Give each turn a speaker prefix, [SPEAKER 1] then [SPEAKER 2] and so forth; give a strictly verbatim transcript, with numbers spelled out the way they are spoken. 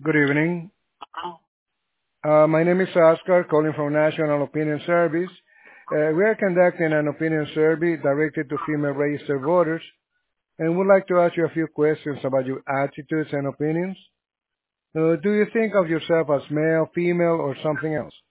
[SPEAKER 1] Good evening. Uh, my name is Oscar, calling from National Opinion Service. Uh, we are conducting an opinion survey directed to female registered voters and would like to ask you a few questions about your attitudes and opinions. Uh, do you think of yourself as male, female, or something else?